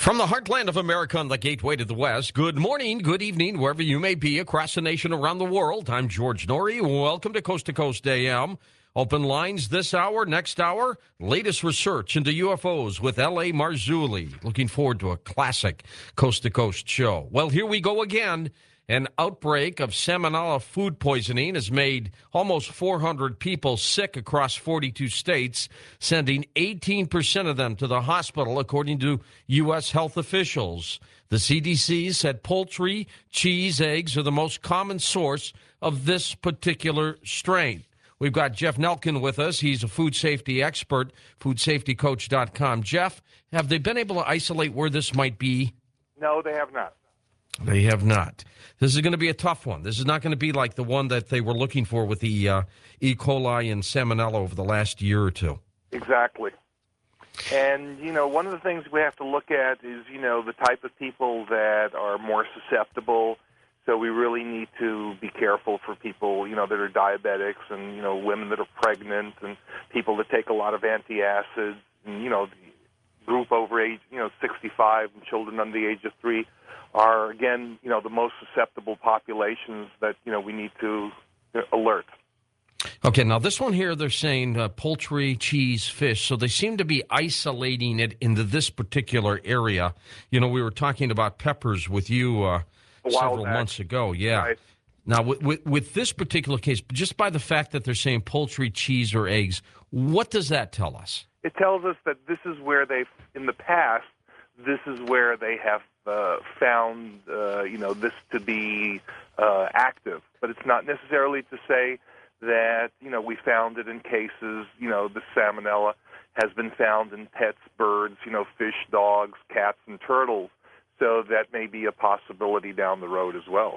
From the heartland of America on the gateway to the West, good morning, good evening, wherever you may be across the nation, around the world. I'm George Norrie. Welcome to Coast AM. Open lines this hour, next hour. Latest research into UFOs with L.A. Marzulli. Looking forward to a classic Coast to Coast show. Well, here we go again. An outbreak of Salmonella food poisoning has made almost 400 people sick across 42 states, sending 18% of them to the hospital, according to U.S. health officials. The CDC said poultry, cheese, eggs are the most common source of this particular strain. We've got Jeff Nelkin with us. He's a food safety expert, foodsafetycoach.com. Jeff, have they been able to isolate where this might be? No, they have not. They have not. This is going to be a tough one. This is not going to be like the one that they were looking for with the E. coli and Salmonella over the last year or two. Exactly. And, one of the things we have to look at is, the type of people that are more susceptible. So we really need to be careful for people, that are diabetics and, women that are pregnant and people that take a lot of antacids and, the group over age, 65 and children under the age of 3 are, again, the most susceptible populations that, we need to alert. Okay, now this one here, they're saying poultry, cheese, fish, so they seem to be isolating it into this particular area. We were talking about peppers with you several months ago. Yeah. Right. Now, with this particular case, just by the fact that they're saying poultry, cheese, or eggs, what does that tell us? It tells us that this is where in the past, this is where they have found, this to be active. But it's not necessarily to say that, we found it in cases, the Salmonella has been found in pets, birds, fish, dogs, cats, and turtles. So that may be a possibility down the road as well.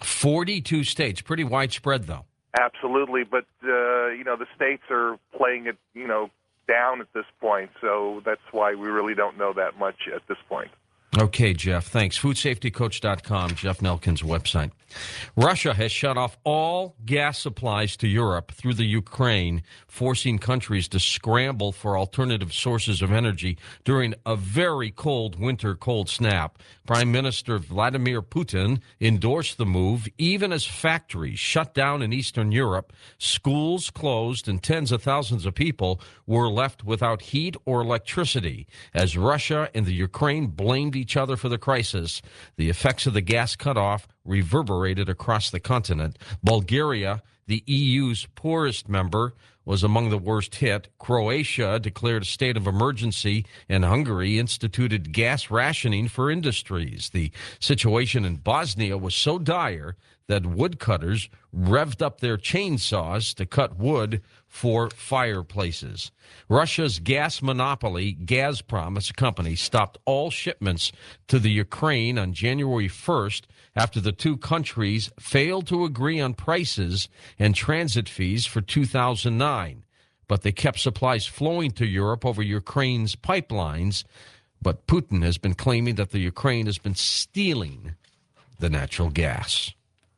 42 states, pretty widespread, though. Absolutely, but, the states are playing it, down at this point, so that's why we really don't know that much at this point. Okay, Jeff, thanks. Foodsafetycoach.com, Jeff Nelkin's website. Russia has shut off all gas supplies to Europe through the Ukraine, forcing countries to scramble for alternative sources of energy during a very cold winter cold snap. Prime Minister Vladimir Putin endorsed the move, even as factories shut down in Eastern Europe, schools closed, and tens of thousands of people were left without heat or electricity. As Russia and the Ukraine blamed each other for the crisis, the effects of the gas cutoff reverberated across the continent. Bulgaria, the EU's poorest member, was among the worst hit. Croatia declared a state of emergency, and Hungary instituted gas rationing for industries. The situation in Bosnia was so dire that woodcutters revved up their chainsaws to cut wood for fireplaces. Russia's gas monopoly, Gazprom, as a company, stopped all shipments to the Ukraine on January 1st after the two countries failed to agree on prices and transit fees for 2009. But they kept supplies flowing to Europe over Ukraine's pipelines. But Putin has been claiming that the Ukraine has been stealing the natural gas.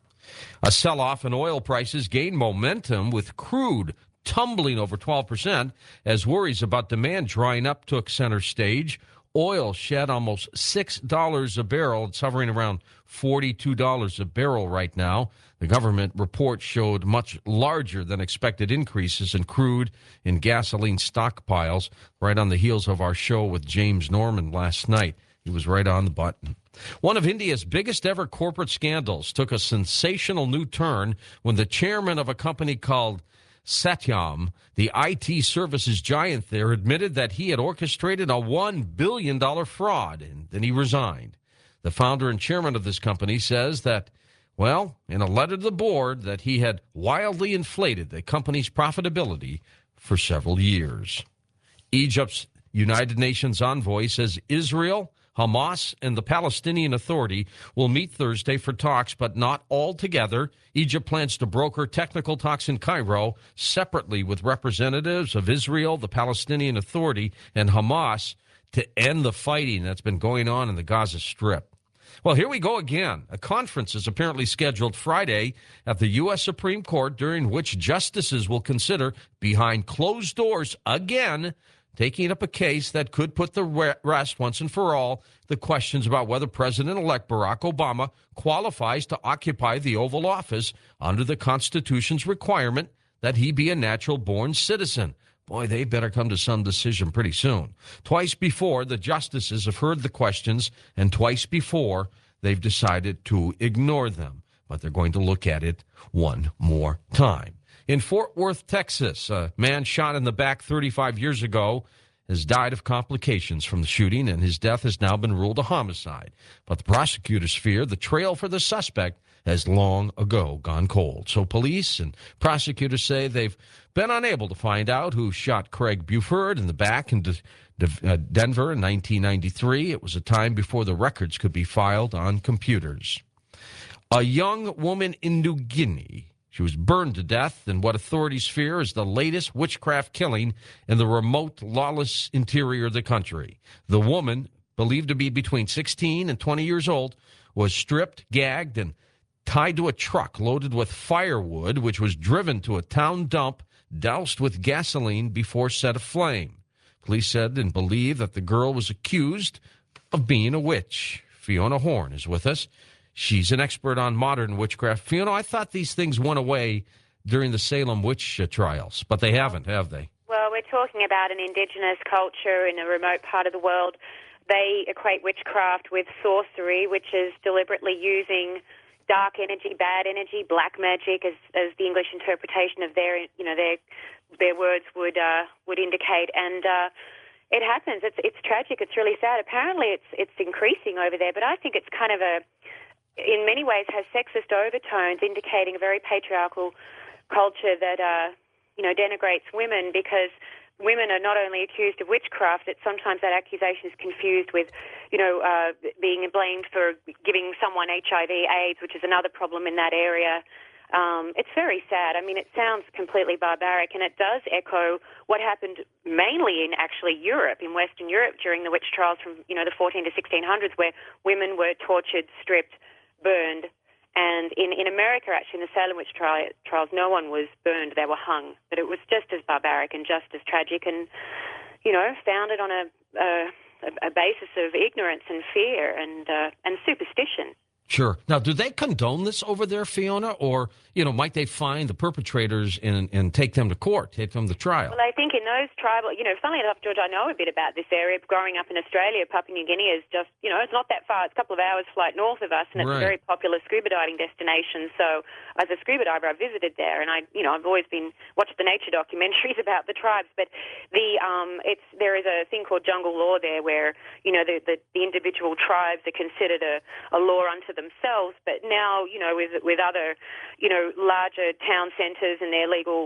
A sell-off in oil prices gained momentum, with crude tumbling over 12% as worries about demand drying up took center stage. Oil shed almost $6 a barrel. It's hovering around $42 a barrel right now. The government report showed much larger than expected increases in crude and gasoline stockpiles, right on the heels of our show with James Norman last night. He was right on the button. One of India's biggest ever corporate scandals took a sensational new turn when the chairman of a company called Satyam, the IT services giant there, admitted that he had orchestrated a $1 billion fraud, and then he resigned. The founder and chairman of this company says that, in a letter to the board, that he had wildly inflated the company's profitability for several years. Egypt's United Nations envoy says Israel, Hamas, and the Palestinian Authority will meet Thursday for talks, but not all together. Egypt plans to broker technical talks in Cairo separately with representatives of Israel, the Palestinian Authority, and Hamas to end the fighting that's been going on in the Gaza Strip. Well, here we go again. A conference is apparently scheduled Friday at the U.S. Supreme Court, during which justices will consider, behind closed doors again, taking up a case that could put to rest once and for all the questions about whether President-elect Barack Obama qualifies to occupy the Oval Office under the Constitution's requirement that he be a natural-born citizen. Boy, they better come to some decision pretty soon. Twice before, the justices have heard the questions, and twice before, they've decided to ignore them. But they're going to look at it one more time. In Fort Worth, Texas, a man shot in the back 35 years ago has died of complications from the shooting, and his death has now been ruled a homicide. But the prosecutors fear the trail for the suspect has long ago gone cold. So police and prosecutors say they've been unable to find out who shot Craig Buford in the back in Denver in 1993. It was a time before the records could be filed on computers. A young woman in New Guinea, she was burned to death in what authorities fear is the latest witchcraft killing in the remote, lawless interior of the country. The woman, believed to be between 16 and 20 years old, was stripped, gagged, and tied to a truck loaded with firewood, which was driven to a town dump, doused with gasoline before set aflame. Police said and believe that the girl was accused of being a witch. Fiona Horn is with us. She's an expert on modern witchcraft. Fiona, I thought these things went away during the Salem witch trials, but they haven't, have they? Well, we're talking about an indigenous culture in a remote part of the world. They equate witchcraft with sorcery, which is deliberately using dark energy, bad energy, black magic, as the English interpretation of their words would indicate, and it happens. It's tragic. It's really sad. Apparently, it's increasing over there, but I think it's kind of in many ways has sexist overtones, indicating a very patriarchal culture that denigrates women, because women are not only accused of witchcraft, that sometimes that accusation is confused with, being blamed for giving someone HIV/AIDS, which is another problem in that area. It's very sad. I mean, it sounds completely barbaric, and it does echo what happened mainly in actually Europe, in Western Europe, during the witch trials from, the 14 to 1600s, where women were tortured, stripped, burned. And in America, actually, in the Salem witch trials, no one was burned. They were hung. But it was just as barbaric and just as tragic and, founded on a basis of ignorance and fear and superstition. Sure. Now, do they condone this over there, Fiona? Or, might they find the perpetrators and take them to court, take them to trial? Well, I think in those tribal, funnily enough, George, I know a bit about this area. Growing up in Australia, Papua New Guinea is just, it's not that far. It's a couple of hours flight north of us, and it's a very popular scuba diving destination. So as a scuba diver, I visited there, and I've always been watched the nature documentaries about the tribes. But there is a thing called jungle law there, where the individual tribes are considered a law unto themselves. But now, with other, larger town centres and their legal,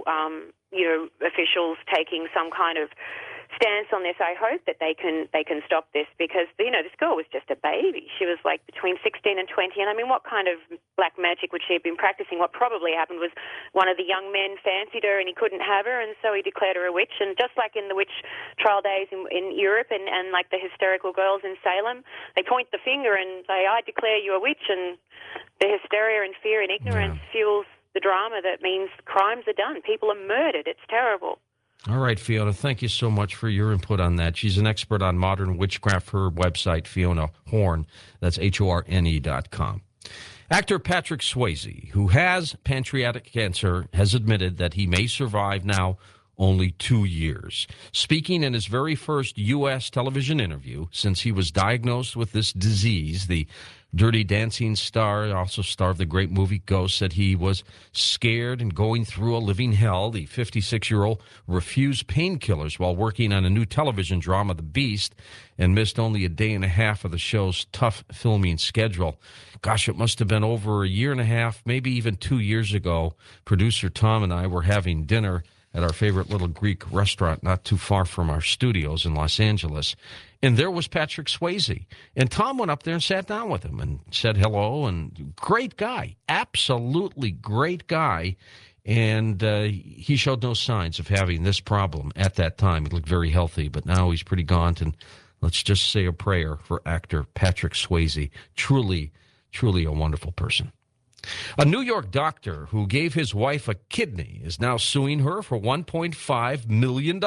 officials taking some kind of stance on this, I hope that they can stop this, because this girl was just a baby. She was like between 16 and 20, and I mean, what kind of black magic would she have been practicing? What probably happened was one of the young men fancied her and he couldn't have her, and so he declared her a witch. And just like in the witch trial days in Europe and like the hysterical girls in Salem, they point the finger and say, I declare you a witch, and the hysteria and fear and ignorance fuels the drama that means crimes are done. People are murdered. It's terrible. All right, Fiona, thank you so much for your input on that. She's an expert on modern witchcraft. Her website, Fiona Horn, that's HORNE.com. Actor Patrick Swayze, who has pancreatic cancer, has admitted that he may survive now only 2 years. Speaking in his very first U.S. television interview since he was diagnosed with this disease, the Dirty Dancing star, also star of the great movie Ghost, said he was scared and going through a living hell. The 56-year-old refused painkillers while working on a new television drama, The Beast, and missed only a day and a half of the show's tough filming schedule. Gosh, it must have been over a year and a half, maybe even 2 years ago. Producer Tom and I were having dinner at our favorite little Greek restaurant not too far from our studios in Los Angeles. And there was Patrick Swayze. And Tom went up there and sat down with him and said hello. And great guy, absolutely great guy. And he showed no signs of having this problem at that time. He looked very healthy, but now he's pretty gaunt. And let's just say a prayer for actor Patrick Swayze. Truly, truly a wonderful person. A New York doctor who gave his wife a kidney is now suing her for $1.5 million.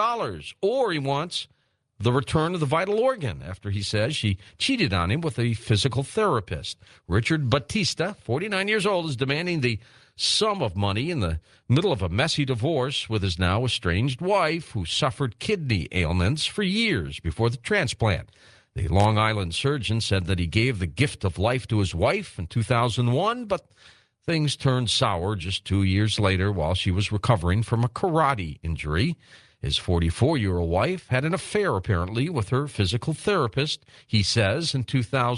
Or he wants the return of the vital organ after he says she cheated on him with a physical therapist. Richard Batista, 49 years old, is demanding the sum of money in the middle of a messy divorce with his now estranged wife, who suffered kidney ailments for years before the transplant. The Long Island surgeon said that he gave the gift of life to his wife in 2001, but things turned sour just 2 years later while she was recovering from a karate injury. His 44-year-old wife had an affair, apparently, with her physical therapist, he says, in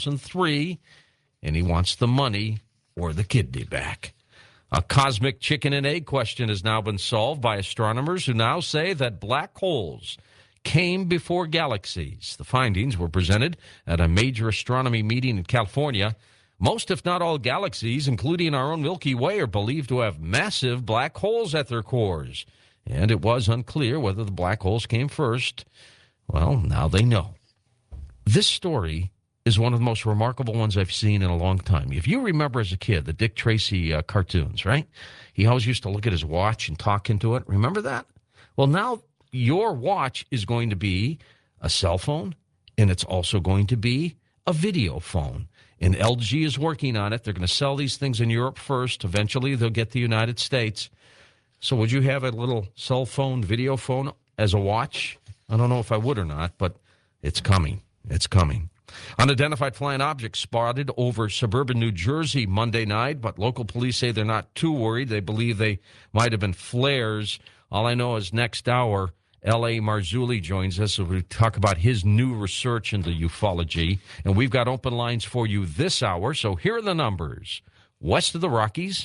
2003, and he wants the money or the kidney back. A cosmic chicken and egg question has now been solved by astronomers who now say that black holes came before galaxies. The findings were presented at a major astronomy meeting in California. Most, if not all, galaxies, including our own Milky Way, are believed to have massive black holes at their cores. And it was unclear whether the black holes came first. Well, now they know. This story is one of the most remarkable ones I've seen in a long time. If you remember as a kid, the Dick Tracy cartoons, right? He always used to look at his watch and talk into it. Remember that? Well, now your watch is going to be a cell phone, and it's also going to be a video phone. And LG is working on it. They're going to sell these things in Europe first. Eventually, they'll get the United States. So would you have a little cell phone, video phone as a watch? I don't know if I would or not, but it's coming. It's coming. Unidentified flying objects spotted over suburban New Jersey Monday night, but local police say they're not too worried. They believe they might have been flares. All I know is next hour, L.A. Marzulli joins us as we talk about his new research into ufology. And we've got open lines for you this hour. So here are the numbers. West of the Rockies,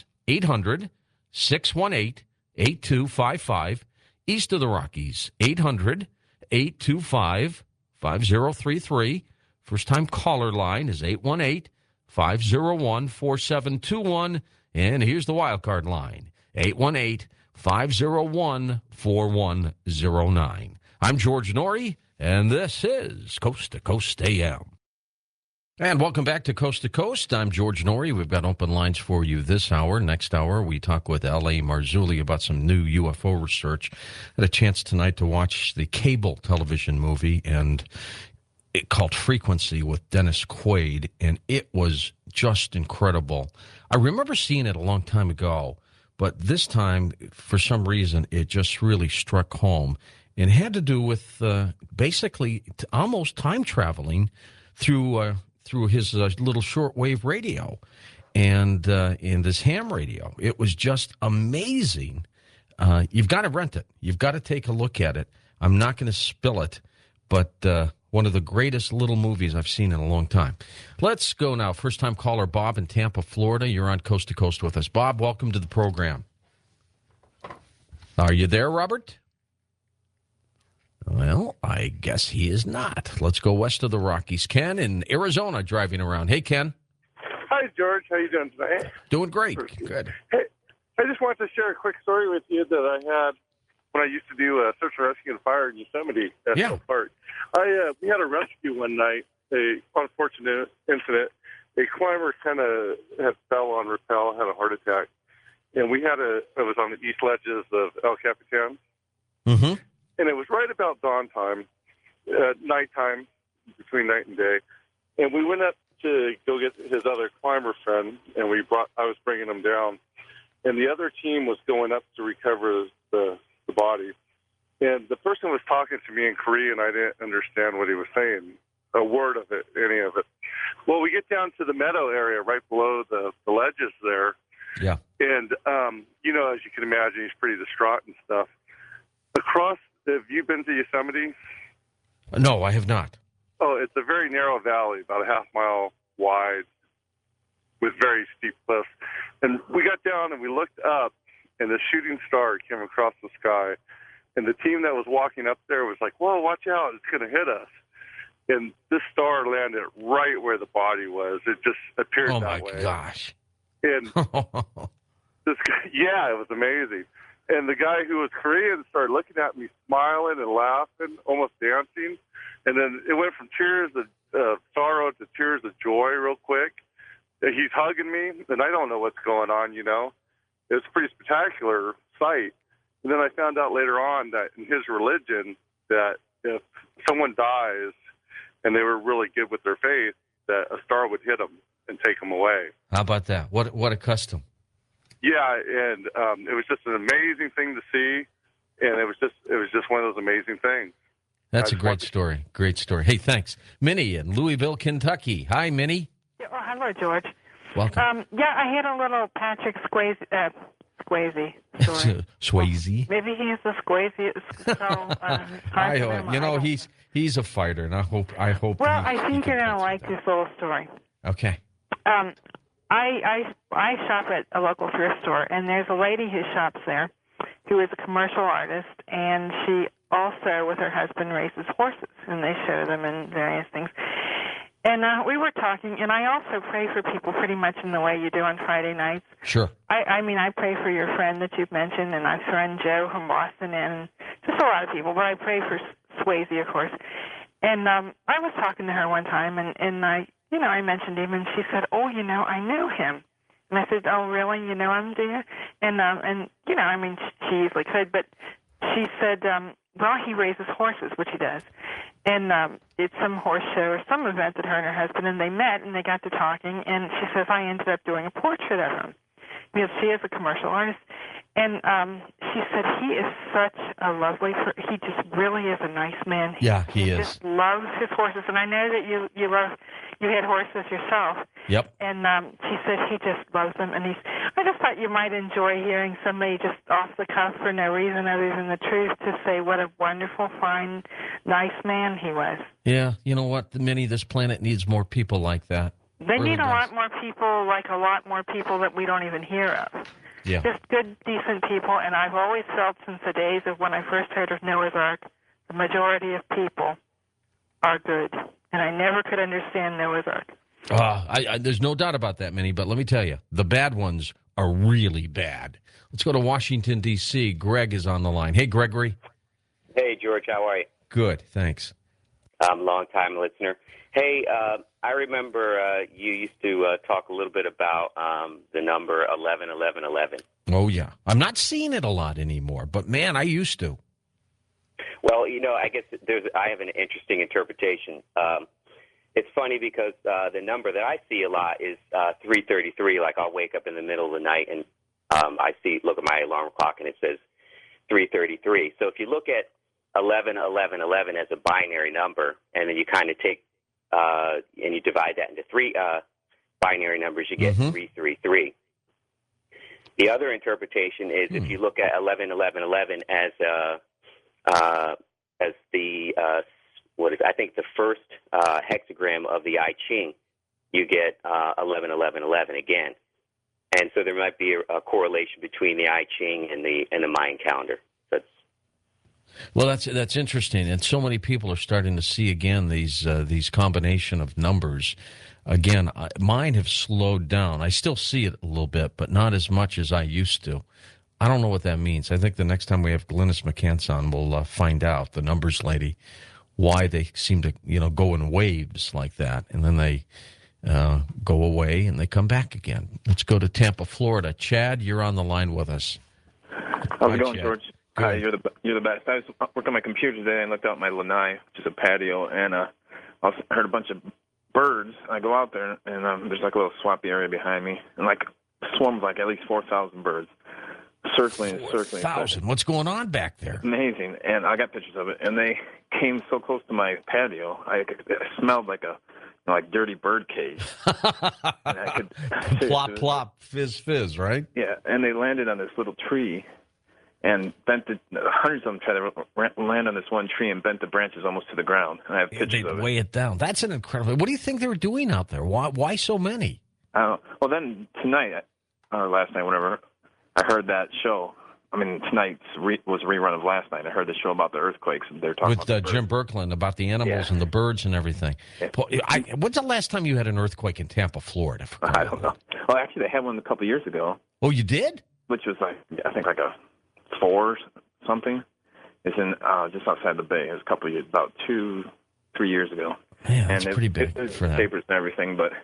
800-618-8255. East of the Rockies, 800-825-5033. First-time caller line is 818-501-4721. And here's the wild card line, 818-501-4109. I'm George Noory, and this is Coast to Coast AM. And welcome back to Coast to Coast. I'm George Noory. We've got open lines for you this hour. Next hour, we talk with L.A. Marzulli about some new UFO research. I had a chance tonight to watch the cable television movie and it called Frequency with Dennis Quaid, and it was just incredible. I remember seeing it a long time ago, but this time, for some reason, it just really struck home. And it had to do with basically almost time traveling through his little shortwave radio and in this ham radio. It was just amazing. You've got to rent it. You've got to take a look at it. I'm not going to spill it, but one of the greatest little movies I've seen in a long time. Let's go now. First-time caller Bob in Tampa, Florida. You're on Coast to Coast with us. Bob, welcome to the program. Are you there, Robert? Well, I guess he is not. Let's go west of the Rockies. Ken in Arizona driving around. Hey, Ken. Hi, George. How you doing today? Doing great. Good. Hey, I just wanted to share a quick story with you that I had when I used to do search and rescue and fire in Yosemite National Park. We had a rescue one night, a unfortunate incident. A climber kind of had fell on rappel, had a heart attack, and it was on the east ledges of El Capitan. Mm-hmm. And it was right about dawn time, nighttime, between night and day. And we went up to go get his other climber friend, and I was bringing him down. And the other team was going up to recover the body. And the person was talking to me in Korean. I didn't understand what he was saying, a word of it, any of it. Well, we get down to the meadow area right below the ledges there. Yeah. And, as you can imagine, he's pretty distraught and stuff. Have you been to Yosemite? No, I have not. Oh, it's a very narrow valley, about a half mile wide, with very steep cliffs. And we got down and we looked up, and the shooting star came across the sky. And the team that was walking up there was like, "Whoa, watch out, it's going to hit us." And this star landed right where the body was. It just appeared that way. Oh, my gosh. And it was amazing. And the guy who was Korean started looking at me, smiling and laughing, almost dancing. And then it went from tears of sorrow to tears of joy real quick. He he's hugging me, and I don't know what's going on, you know. It was a pretty spectacular sight. And then I found out later on that in his religion, that if someone dies and they were really good with their faith, that a star would hit them and take them away. How about that? What a custom. Yeah, and it was just an amazing thing to see, and it was just one of those amazing things. That's a great story. Great story. Hey, thanks. Minnie in Louisville, Kentucky. Hi, Minnie. Oh, hello, George. Welcome. I had a little Patrick Swayze story. Swayze. Maybe he's the Swayze. He's a fighter, and I hope. Well, I think you're gonna like this little story. Okay. I shop at a local thrift store, and there's a lady who shops there, who is a commercial artist, and she also, with her husband, races horses, and they show them in various things. And we were talking, and I also pray for people pretty much in the way you do on Friday nights. Sure. I mean, I pray for your friend that you've mentioned, and my friend Joe from Boston, and just a lot of people, but I pray for Swayze, of course. And I was talking to her one time, and I mentioned him, and she said, "Oh, I knew him." And I said, "Oh, really? You know him, do you?" And she usually could, but she said, well, he raises horses, which he does. And it's some horse show or some event that her and her husband, and they met, and they got to talking, and she says, I ended up doing a portrait of him. Because she is a commercial artist. And she said he is such a lovely, he just really is a nice man. He is. Just loves his horses. And I know that you had horses yourself. Yep. And she said he just loves them. And I just thought you might enjoy hearing somebody just off the cuff for no reason other than the truth to say what a wonderful, fine, nice man he was. Yeah, you know what, Minnie, this planet needs more people like that. They need a lot more people, like a lot more people that we don't even hear of. Yeah. Just good, decent people. And I've always felt since the days of when I first heard of Noah's Ark, the majority of people are good. And I never could understand Noah's Ark. There's no doubt about that, Minnie, but let me tell you, the bad ones are really bad. Let's go to Washington, D.C. Greg is on the line. Hey, Gregory. Hey, George, how are you? Good, thanks. Long-time listener. Hey, I remember you used to talk a little bit about the number 111111. Oh, yeah. I'm not seeing it a lot anymore, but, man, I used to. Well, I guess I have an interesting interpretation. It's funny because the number that I see a lot is 333. Like I'll wake up in the middle of the night and look at my alarm clock and it says 333. So if you look at 111111 as a binary number, and then you kind of take and you divide that into three binary numbers, you get 333. The other interpretation is if you look at 111111 as the I think the first hexagram of the I Ching, you get 111111 again, and so there might be a correlation between the I Ching and the Mayan calendar. Well, that's interesting, and so many people are starting to see again these combination of numbers. Again, mine have slowed down. I still see it a little bit, but not as much as I used to. I don't know what that means. I think the next time we have Glynis McCants on, we'll find out, the numbers lady, why they seem to go in waves like that, and then they go away and they come back again. Let's go to Tampa, Florida. Chad, you're on the line with us. How's it going, George? Hi, you're the best. I was working on my computer today and looked out my lanai, which is a patio, and I heard a bunch of birds. I go out there, and there's like a little swampy area behind me, and like swarms like at least 4,000 birds circling. 4,000? What's going on back there? Amazing, and I got pictures of it, and they came so close to my patio, I smelled like a dirty bird cage. And I could plop, plop, fizz, fizz, right? Yeah, and they landed on this little tree. And hundreds of them try to land on this one tree and bent the branches almost to the ground. And I have pictures of it. They weigh it down. That's an incredible. What do you think they were doing out there? Why so many? Well, then tonight, or last night, whatever, I heard that show. I mean, tonight's was a rerun of last night. I heard the show about the earthquakes. And they're talking with Jim Birkeland about the animals and the birds and everything. Yeah. When's the last time you had an earthquake in Tampa, Florida? I don't know. Well, actually, they had one a couple of years ago. Oh, you did? Which was I think like a 4 something. It's in just outside the bay. It was about 2-3 years ago. Yeah, that's pretty big for that. Papers and everything, but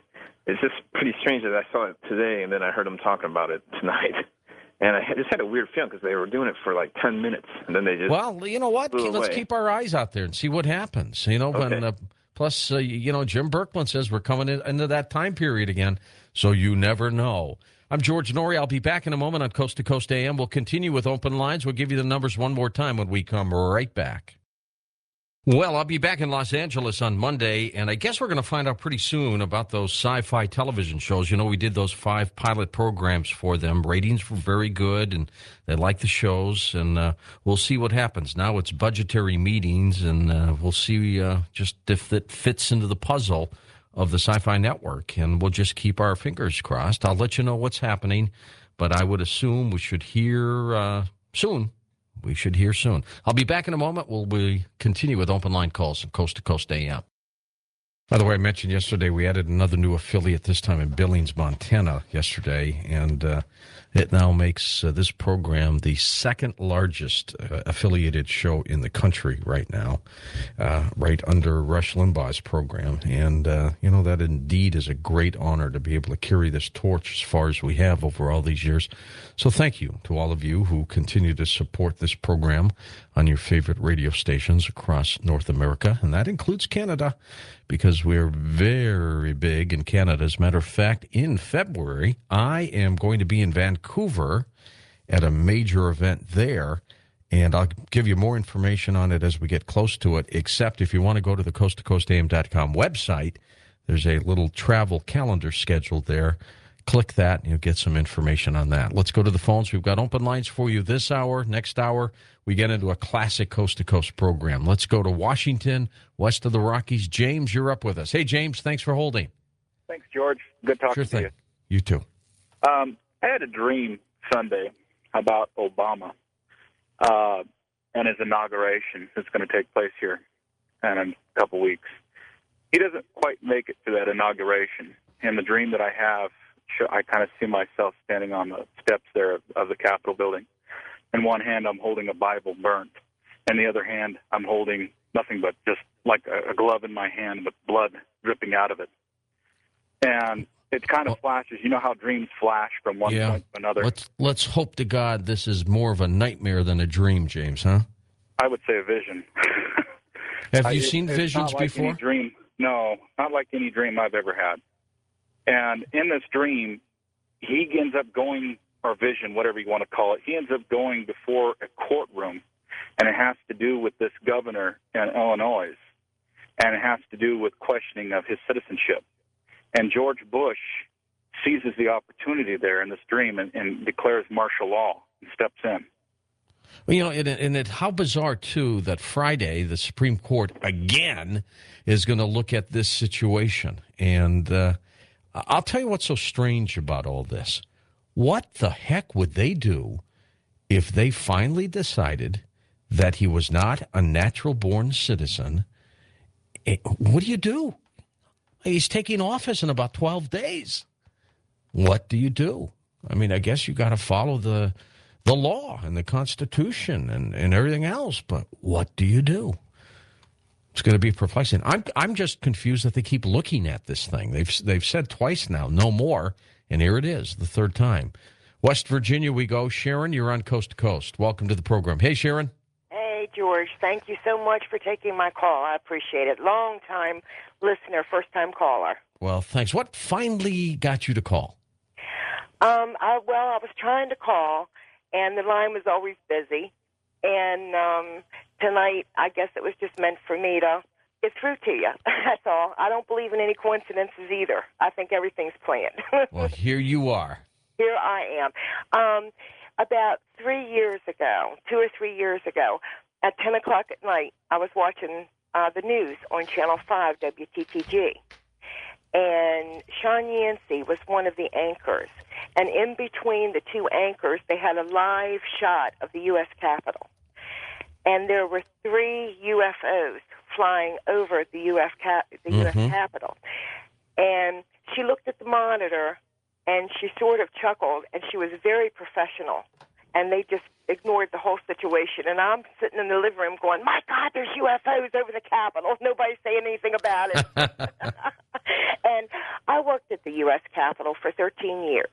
it's just pretty strange that I saw it today, and then I heard them talking about it tonight. And I just had a weird feeling because they were doing it for like 10 minutes, and then they just Well, you know what? Let's keep our eyes out there and see what happens. You know, Okay. when plus, you know, Jim Birkland says we're coming into that time period again, so you never know. I'm George Norrie. I'll be back in a moment on Coast to Coast AM. We'll continue with open lines. We'll give you the numbers one more time when we come right back. Well, I'll be back in Los Angeles on Monday, and I guess we're going to find out pretty soon about those sci-fi television shows. You know, we did those 5 pilot programs for them. Ratings were very good, and they like the shows, and we'll see what happens. Now it's budgetary meetings, and we'll see just if it fits into the puzzle of the Sci-Fi Network, and we'll just keep our fingers crossed. I'll let you know what's happening, but I would assume we should hear soon. We should hear soon. I'll be back in a moment. We'll continue with open line calls on Coast to Coast AM. By the way, I mentioned yesterday we added another new affiliate, this time in Billings, Montana, yesterday, and it now makes this program the second largest affiliated show in the country right now, right under Rush Limbaugh's program. And, you know, that indeed is a great honor to be able to carry this torch as far as we have over all these years. So thank you to all of you who continue to support this program on your favorite radio stations across North America, and that includes Canada, because we're very big in Canada. As a matter of fact, in February, I am going to be in Vancouver at a major event there, and I'll give you more information on it as we get close to it, except if you want to go to the coasttocoastam.com website, there's a little travel calendar scheduled there. Click that, and you'll get some information on that. Let's go to the phones. We've got open lines for you this hour. Next hour, we get into a classic coast-to-coast program. Let's go to Washington, west of the Rockies. James, you're up with us. Hey, James, thanks for holding. Thanks, George. Good talking to you. You too. I had a dream Sunday about Obama and his inauguration that's going to take place here in a couple weeks. He doesn't quite make it to that inauguration. And the dream that I have, I kind of see myself standing on the steps there of the Capitol building. In one hand, I'm holding a Bible burnt. In the other hand, I'm holding nothing but just like a glove in my hand with blood dripping out of it. And it kind of flashes. You know how dreams flash from one point to another? Let's hope to God this is more of a nightmare than a dream, James, huh? I would say a vision. Have you seen visions before? Any dream. No, not like any dream I've ever had. And in this dream, he ends up going, or vision, whatever you want to call it, he ends up going before a courtroom, and it has to do with this governor in Illinois, and it has to do with questioning of his citizenship. And George Bush seizes the opportunity there in this dream and declares martial law and steps in. Well, you know, how bizarre, too, that Friday the Supreme Court, again, is going to look at this situation. And I'll tell you what's so strange about all this. What the heck would they do if they finally decided that he was not a natural-born citizen? What do you do? He's taking office in about 12 days. What do you do? I mean, I guess you got to follow the law and the Constitution and everything else, but what do you do? It's going to be perplexing. I'm just confused that they keep looking at this thing. They've said twice now, no more, and here it is, the third time. West Virginia we go. Sharon, you're on Coast to Coast. Welcome to the program. Hey, Sharon. Hey, George. Thank you so much for taking my call. I appreciate it. Long-time listener, first-time caller. Well, thanks. What finally got you to call? I was trying to call, and the line was always busy. And tonight, I guess it was just meant for me to get through to you. That's all. I don't believe in any coincidences either. I think everything's planned. Well, here you are. Here I am. About 3 years ago, 2 or 3 years ago, at 10 o'clock at night, I was watching the news on Channel 5 WTTG. And Sean Yancey was one of the anchors. And in between the two anchors, they had a live shot of the U.S. Capitol. And there were 3 UFOs flying over the U.S. Capitol. And she looked at the monitor, and she sort of chuckled, and she was very professional. And they just ignored the whole situation. And I'm sitting in the living room going, my God, there's UFOs over the Capitol. Nobody's saying anything about it. And I worked at the the U.S. Capitol for 13 years.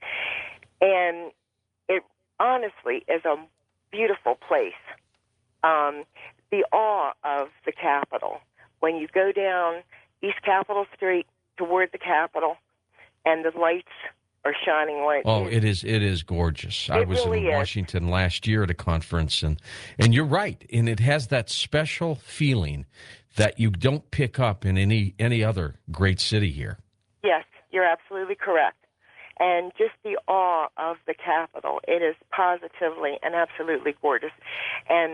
And it honestly is a beautiful place. The awe of the Capitol. When you go down East Capitol Street toward the Capitol and the lights are shining like it is gorgeous. I was really in Washington last year at a conference, and you're right, and it has that special feeling that you don't pick up in any other great city here. Yes, you're absolutely correct. And just the awe of the Capitol, it is positively and absolutely gorgeous. And,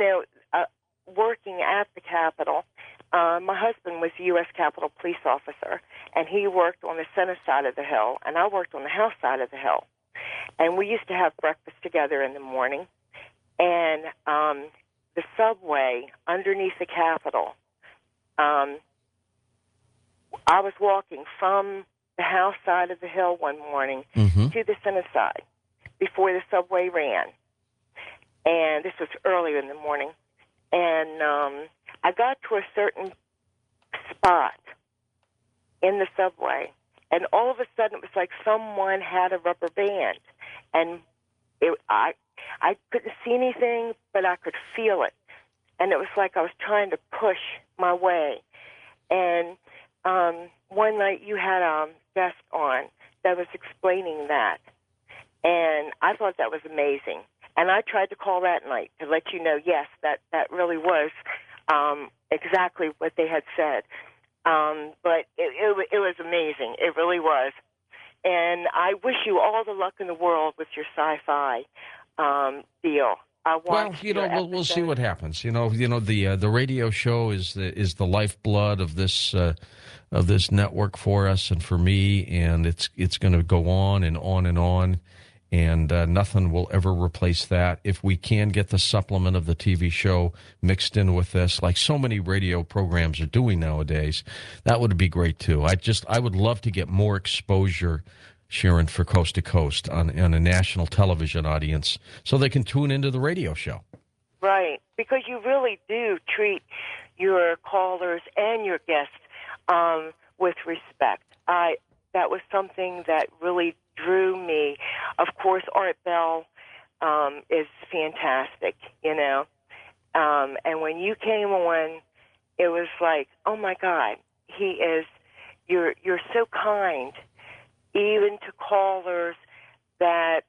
working at the Capitol, my husband was a U.S. Capitol police officer, and he worked on the Senate side of the Hill, and I worked on the House side of the Hill. And we used to have breakfast together in the morning. And the subway underneath the Capitol, I was walking from the House side of the Hill one morning to the Senate side before the subway ran. And this was earlier in the morning. And I got to a certain spot in the subway, and all of a sudden it was like someone had a rubber band. And I couldn't see anything, but I could feel it. And it was like I was trying to push my way. And one night you had a guest on that was explaining that. And I thought that was amazing. And I tried to call that night to let you know, yes, that really was exactly what they had said. But it was amazing. It really was. And I wish you all the luck in the world with your sci-fi deal. We'll see what happens. The radio show is the lifeblood of this network for us and for me, and it's going to go on and on and on. And nothing will ever replace that. If we can get the supplement of the TV show mixed in with this, like so many radio programs are doing nowadays, that would be great too. I would love to get more exposure, Sharon, for Coast to Coast on a national television audience so they can tune into the radio show. Right, because you really do treat your callers and your guests with respect. That was something that really drew me. Of course, Art Bell is fantastic, and when you came on, it was like, oh my God, you're so kind, even to callers that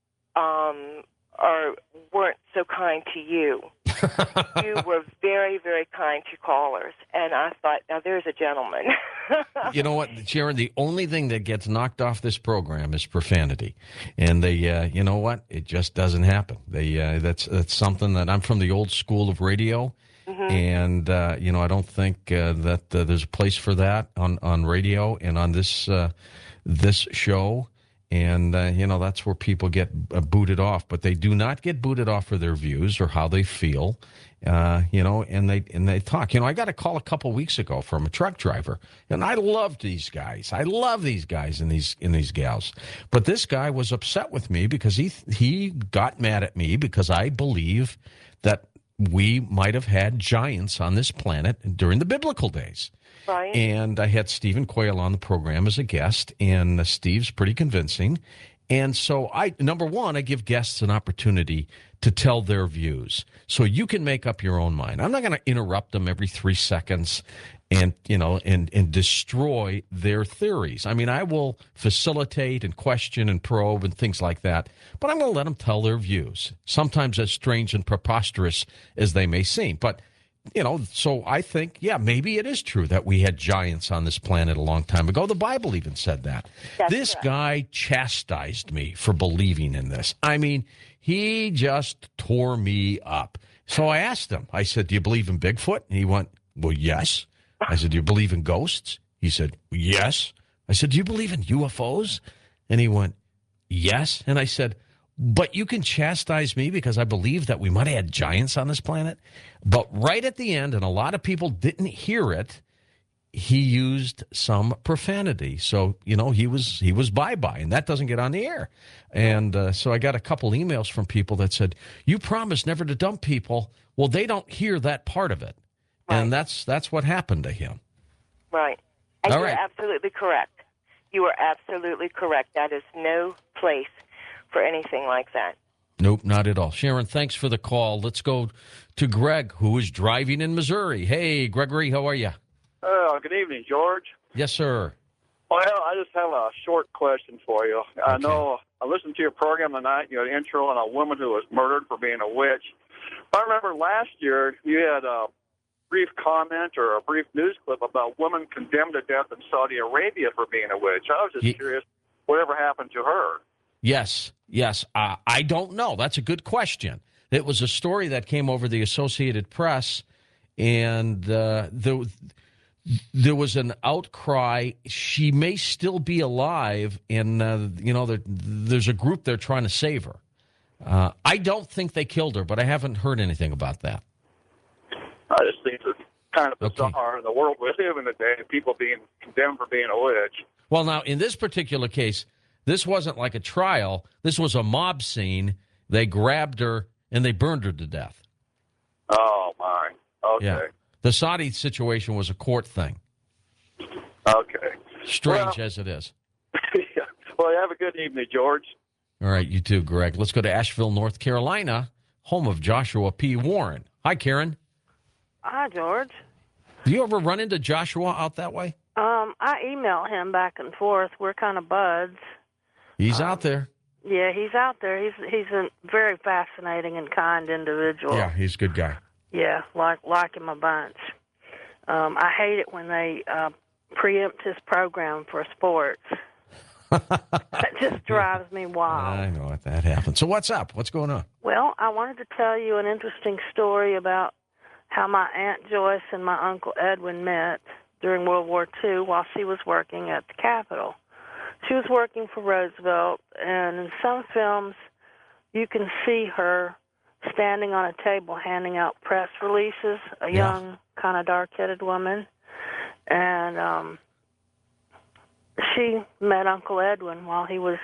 weren't so kind to you. You were very, very kind to callers, and I thought, now there's a gentleman. You know what, Sharon? The only thing that gets knocked off this program is profanity, and you know what? It just doesn't happen. That's something that I'm from the old school of radio, and I don't think that there's a place for that on radio and on this show. And, that's where people get booted off. But they do not get booted off for their views or how they feel, and they talk. I got a call a couple weeks ago from a truck driver, and I loved these guys. I love these guys and these gals. But this guy was upset with me because he got mad at me because I believe that we might have had giants on this planet during the biblical days. Right. And I had Stephen Quayle on the program as a guest, and Steve's pretty convincing. And so number one, I give guests an opportunity to tell their views. So you can make up your own mind. I'm not going to interrupt them every 3 seconds and destroy their theories. I mean, I will facilitate and question and probe and things like that, but I'm going to let them tell their views, sometimes as strange and preposterous as they may seem. But so I think, maybe it is true that we had giants on this planet a long time ago. The Bible even said that. This guy chastised me for believing in this. I mean, he just tore me up. So I asked him, I said, do you believe in Bigfoot? And he went, well, yes. I said, do you believe in ghosts? He said, yes. I said, do you believe in UFOs? And he went, yes. And I said, but you can chastise me because I believe that we might have had giants on this planet. But right at the end, and a lot of people didn't hear it, he used some profanity. So, he was bye-bye, and that doesn't get on the air. And so I got a couple emails from people that said, you promised never to dump people. Well, they don't hear that part of it. Right. And that's what happened to him. Right. And you're absolutely correct. You are absolutely correct. That is no place for anything like that. Nope, not at all. Sharon, thanks for the call. Let's go to Greg, who is driving in Missouri. Hey, Gregory, how are you? Good evening, George. Yes, sir. Well, I just have a short question for you. Okay. I know I listened to your program tonight. You had an intro on a woman who was murdered for being a witch. I remember last year you had a brief comment or a brief news clip about women condemned to death in Saudi Arabia for being a witch. I was just curious, whatever happened to her? Yes. I don't know. That's a good question. It was a story that came over the Associated Press, and there was an outcry. She may still be alive, and there's a group there trying to save her. I don't think they killed her, but I haven't heard anything about that. I just think it's kind of bizarre in the world we live in today, people being condemned for being a witch. Well, now, in this particular case, this wasn't like a trial. This was a mob scene. They grabbed her, and they burned her to death. Oh, my. Okay. Yeah. The Saudi situation was a court thing. Okay. Strange as it is. Well, have a good evening, George. All right, you too, Greg. Let's go to Asheville, North Carolina, home of Joshua P. Warren. Hi, Karen. Hi, George. Do you ever run into Joshua out that way? I email him back and forth. We're kind of buds. He's out there. Yeah, he's out there. He's a very fascinating and kind individual. Yeah, he's a good guy. Yeah, like him a bunch. I hate it when they preempt his program for sports. That just drives me wild. I know that happens. So what's up? What's going on? Well, I wanted to tell you an interesting story about how my Aunt Joyce and my Uncle Edwin met during World War II while she was working at the Capitol. She was working for Roosevelt, and in some films you can see her standing on a table handing out press releases, a young, kind of dark-headed woman. And she met Uncle Edwin while he was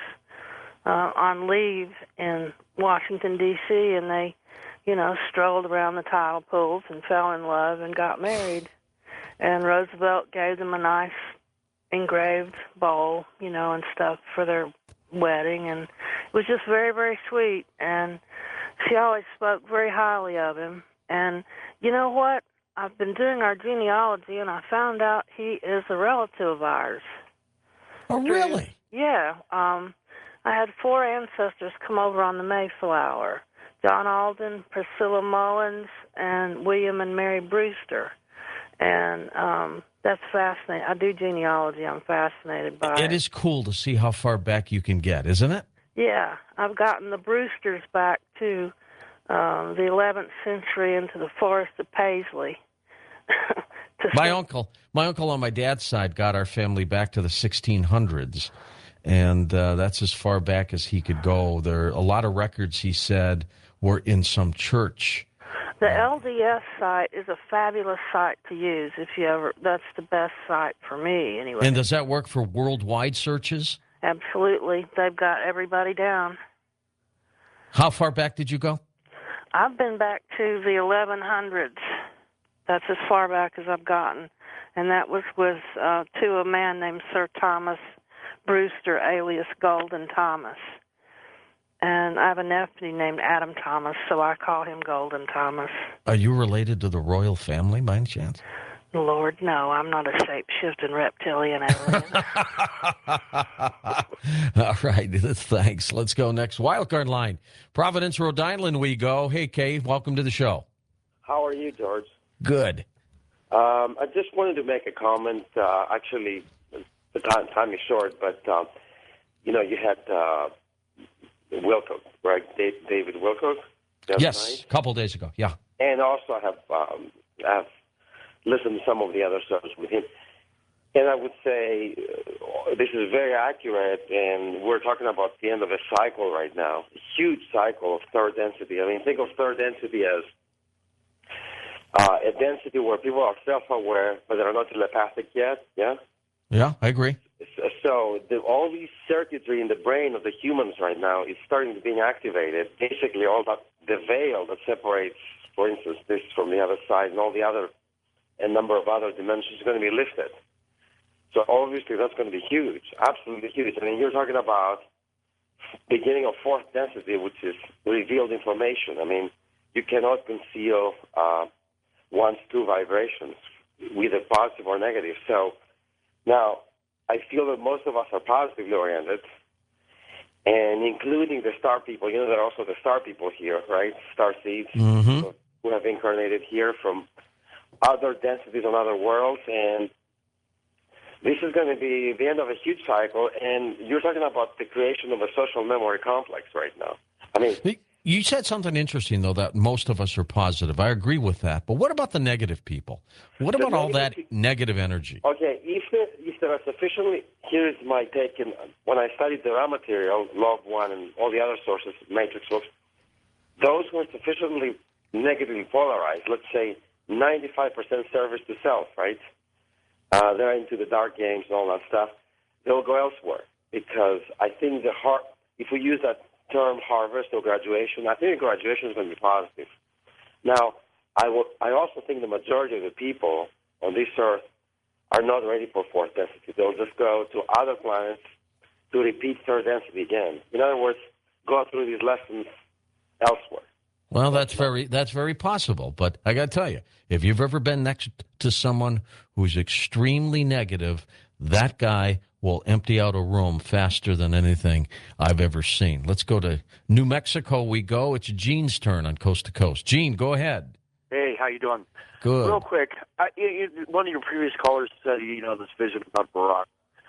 on leave in Washington, D.C., and they, strolled around the tile pools and fell in love and got married. And Roosevelt gave them a nice engraved bowl, and stuff for their wedding. And it was just very, very sweet. And she always spoke very highly of him. And you know what? I've been doing our genealogy, and I found out he is a relative of ours. Oh, really? Yeah. I had 4 ancestors come over on the Mayflower. John Alden, Priscilla Mullins, and William and Mary Brewster. And that's fascinating. I do genealogy. I'm fascinated by it. It is cool to see how far back you can get, isn't it? Yeah. I've gotten the Brewsters back to the 11th century into the Forest of Paisley. My uncle on my dad's side got our family back to the 1600s, and that's as far back as he could go. There are a lot of records, he said, were in some church. The LDS site is a fabulous site to use if you ever. That's the best site for me, anyway. And does that work for worldwide searches? Absolutely. They've got everybody down. How far back did you go? I've been back to the 1100s. That's as far back as I've gotten. And that was with to a man named Sir Thomas Brewster, alias Golden Thomas. And I have a nephew named Adam Thomas, so I call him Golden Thomas. Are you related to the royal family by any chance? Lord, no, I'm not a shape-shifting reptilian alien. All right, thanks. Let's go next. Wildcard line. Providence, Rhode Island we go. Hey, Kay, welcome to the show. How are you, George? Good. I just wanted to make a comment. Actually, the time is short, but, you had Wilcock, right? David Wilcock? Yes, a couple days ago, yeah. And also I have listened to some of the other shows with him. And I would say this is very accurate, and we're talking about the end of a cycle right now, a huge cycle of third density. I mean, think of third density as a density where people are self-aware, but they're not telepathic yet, yeah? Yeah, I agree. So all these circuitry in the brain of the humans right now is starting to be activated. Basically, all that the veil that separates, for instance, this from the other side and all the other, a number of other dimensions is going to be lifted. So obviously that's going to be huge, absolutely huge. I mean, you're talking about beginning of fourth density, which is revealed information. I mean, you cannot conceal 1-2 vibrations, either positive or negative. So now I feel that most of us are positively oriented, and including the star people. You know, there are also the star people here, right? Star seeds who have incarnated here from other densities on other worlds, and this is going to be the end of a huge cycle, and you're talking about the creation of a social memory complex right now. I mean, you said something interesting, though, that most of us are positive. I agree with that. But what about the negative people? What about all that negative energy? Okay, if there are sufficiently, here's my take. When I studied the raw material, Log 1 and all the other sources, matrix books, those who are sufficiently negatively polarized, let's say 95% service to self, right? They're into the dark games and all that stuff. They'll go elsewhere because I think if we use that term harvest or graduation, I think graduation is going to be positive. Now, I also think the majority of the people on this earth are not ready for fourth density. They'll just go to other planets to repeat third density again. In other words, go through these lessons elsewhere. Well, that's very possible. But I got to tell you, if you've ever been next to someone who's extremely negative, that guy will empty out a room faster than anything I've ever seen. Let's go to New Mexico. We go. It's Gene's turn on Coast to Coast. Gene, go ahead. Hey, how you doing? Good. Real quick, one of your previous callers said, this vision about Barack.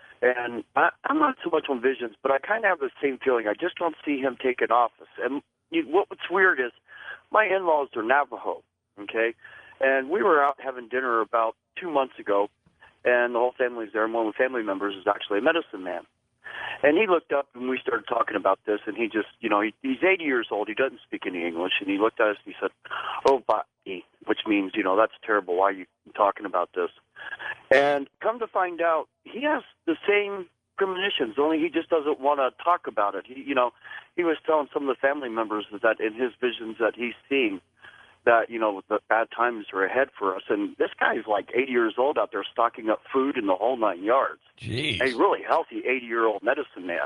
And I'm not so much on visions, but I kind of have the same feeling. I just don't see him taking office. And what's weird is my in-laws are Navajo, okay? And we were out having dinner about 2 months ago, and the whole family's there, and one of the family members is actually a medicine man. And he looked up, and we started talking about this, and he just, he's 80 years old. He doesn't speak any English, and he looked at us, and he said, "Oh, Bati," which means, that's terrible. Why are you talking about this? And come to find out, he has the same premonitions, only he just doesn't want to talk about it. He was telling some of the family members that in his visions that he's seeing, that, the bad times are ahead for us. And this guy's like 80 years old out there stocking up food in the whole 9 yards. Jeez. A really healthy 80-year-old medicine man,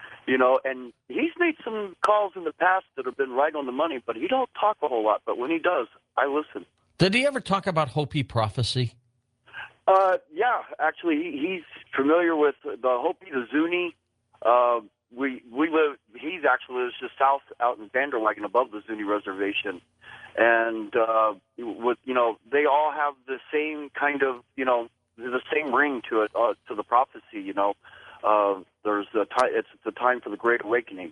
and he's made some calls in the past that have been right on the money, but he don't talk a whole lot. But when he does, I listen. Did he ever talk about Hopi prophecy? Yeah, actually, he's familiar with the Hopi, the Zuni. We live. He's actually lives just south out in Vanderwagen, above the Zuni reservation, and they all have the same kind of the same ring to it, to the prophecy. There's it's the time for the Great Awakening.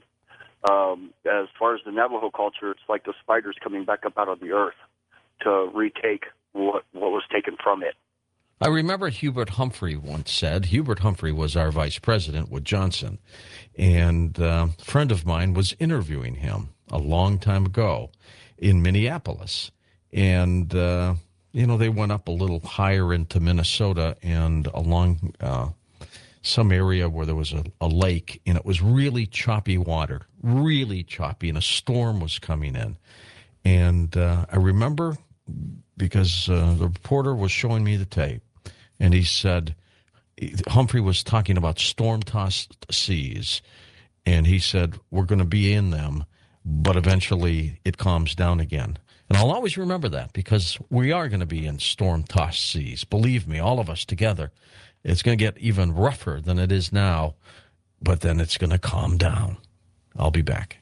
As far as the Navajo culture, it's like the spiders coming back up out of the earth to retake what was taken from it. I remember Hubert Humphrey once said, Hubert Humphrey was our vice president with Johnson, and a friend of mine was interviewing him a long time ago in Minneapolis. And, they went up a little higher into Minnesota and along some area where there was a lake, and it was really choppy water, really choppy, and a storm was coming in. And I remember, because the reporter was showing me the tape, and he said, Humphrey was talking about storm-tossed seas, and he said, we're going to be in them, but eventually it calms down again. And I'll always remember that, because we are going to be in storm-tossed seas. Believe me, all of us together. It's going to get even rougher than it is now, but then it's going to calm down. I'll be back.